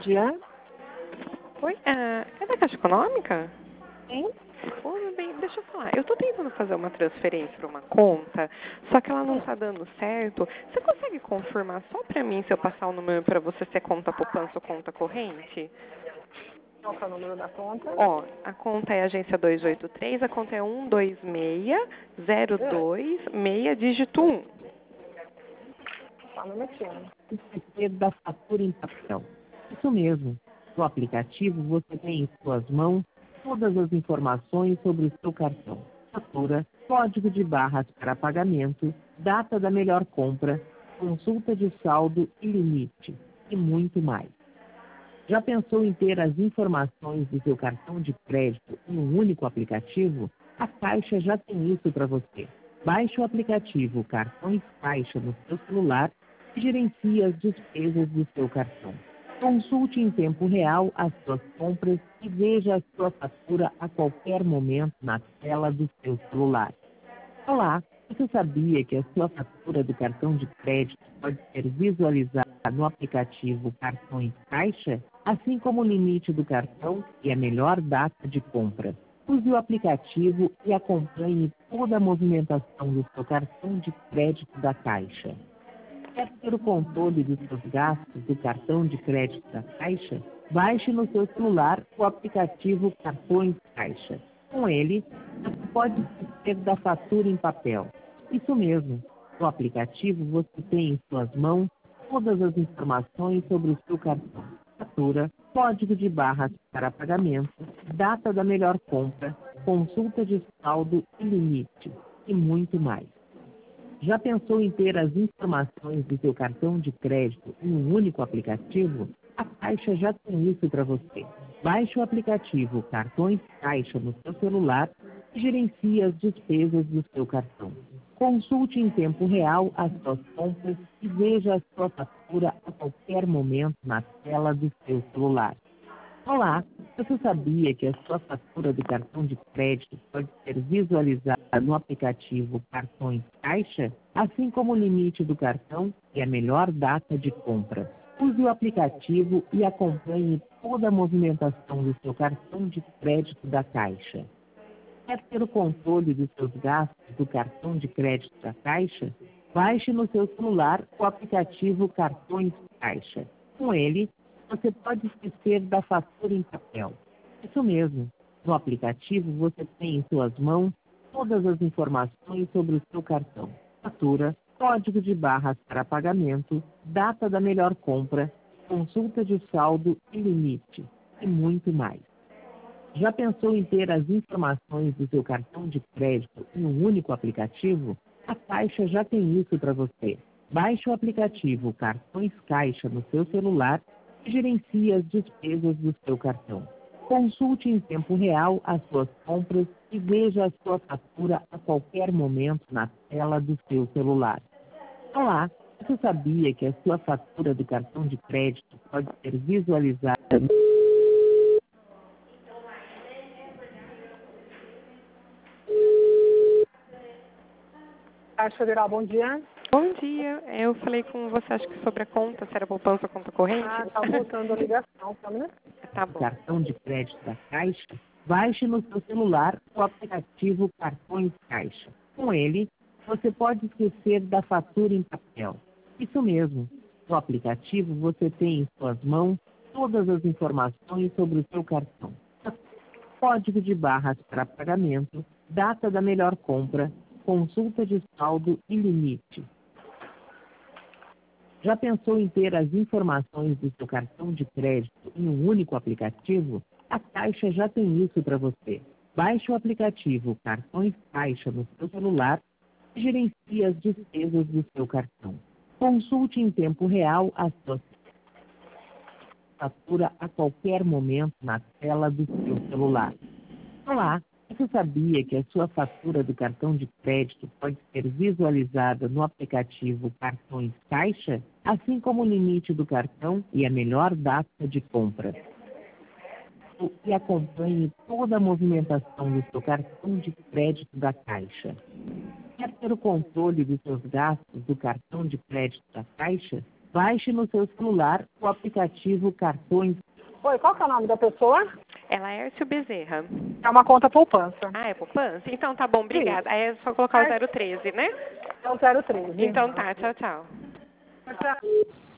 dia. Oi, é da Caixa Econômica? Sim? Oi, bem, deixa eu falar. Eu estou tentando fazer uma transferência para uma conta, só que ela não está dando certo. Você consegue confirmar só para mim, se eu passar o número para você, se é conta poupança ou conta corrente? Qual que é o número da conta? Ó, a conta é agência 283, a conta é 12602, dígito 1. Só um minutinho. Segredo da fatura em papel. Isso mesmo. No aplicativo, você tem em suas mãos todas as informações sobre o seu cartão. Fatura, código de barras para pagamento, data da melhor compra, consulta de saldo e limite, e muito mais. Já pensou em ter as informações do seu cartão de crédito em um único aplicativo? A Caixa já tem isso para você. Baixe o aplicativo Cartões Caixa no seu celular e gerencie as despesas do seu cartão. Consulte em tempo real as suas compras e veja a sua fatura a qualquer momento na tela do seu celular. Olá, você sabia que a sua fatura do cartão de crédito pode ser visualizada no aplicativo Cartões Caixa, assim como o limite do cartão e a melhor data de compra? Use o aplicativo e acompanhe toda a movimentação do seu cartão de crédito da Caixa. Quer ter o controle dos seus gastos do cartão de crédito da Caixa? Baixe no seu celular o aplicativo Cartões Caixa. Com ele, você pode esquecer da fatura em papel. Isso mesmo. No aplicativo, você tem em suas mãos todas as informações sobre o seu cartão. Fatura, código de barras para pagamento, data da melhor compra, consulta de saldo e limite, e muito mais. Já pensou em ter as informações do seu cartão de crédito em um único aplicativo? A Caixa já tem isso para você. Baixe o aplicativo Cartões Caixa no seu celular e gerencie as despesas do seu cartão. Consulte em tempo real as suas compras e veja a sua fatura a qualquer momento na tela do seu celular. Olá, você sabia que a sua fatura do cartão de crédito pode ser visualizada no aplicativo Cartões Caixa, assim como o limite do cartão e a melhor data de compra? Use o aplicativo e acompanhe toda a movimentação do seu cartão de crédito da Caixa. Quer ter o controle dos seus gastos do cartão de crédito da Caixa? Baixe no seu celular o aplicativo Cartões Caixa. Com ele, você pode esquecer da fatura em papel. Isso mesmo. No aplicativo, você tem em suas mãos todas as informações sobre o seu cartão. Fatura, código de barras para pagamento, data da melhor compra, consulta de saldo e limite, e muito mais. Já pensou em ter as informações do seu cartão de crédito em um único aplicativo? A Caixa já tem isso para você. Baixe o aplicativo Cartões Caixa no seu celular e gerencie as despesas do seu cartão. Consulte em tempo real as suas compras e veja a sua fatura a qualquer momento na tela do seu celular. Olá, você sabia que a sua fatura do cartão de crédito pode ser visualizada? Caixa Federal, bom dia. Bom dia. Eu falei com você, acho que sobre a conta, se era poupança ou conta corrente. Ah, tá voltando a ligação, só um minuto. Tá bom. Cartão de crédito da Caixa, baixe no seu celular o aplicativo Cartões Caixa. Com ele, você pode esquecer da fatura em papel. Isso mesmo. No aplicativo, você tem em suas mãos todas as informações sobre o seu cartão. Código de barras para pagamento, data da melhor compra, consulta de saldo e limite. Já pensou em ter as informações do seu cartão de crédito em um único aplicativo? A Caixa já tem isso para você. Baixe o aplicativo Cartões Caixa no seu celular e gerencie as despesas do seu cartão. Consulte em tempo real a sua fatura a qualquer momento na tela do seu celular. Olá, você sabia que a sua fatura do cartão de crédito pode ser visualizada no aplicativo Cartões Caixa, assim como o limite do cartão e a melhor data de compra? E acompanhe toda a movimentação do seu cartão de crédito da Caixa. Quer ter o controle dos seus gastos do cartão de crédito da Caixa? Baixe no seu celular o aplicativo Cartões. Oi, qual que é o nome da pessoa? Ela é Laércio Bezerra. É uma conta poupança. Ah, é poupança? Então tá bom, obrigada. Aí é só colocar o 013, né? É o 013. Então tá, tchau, tchau. Tchau.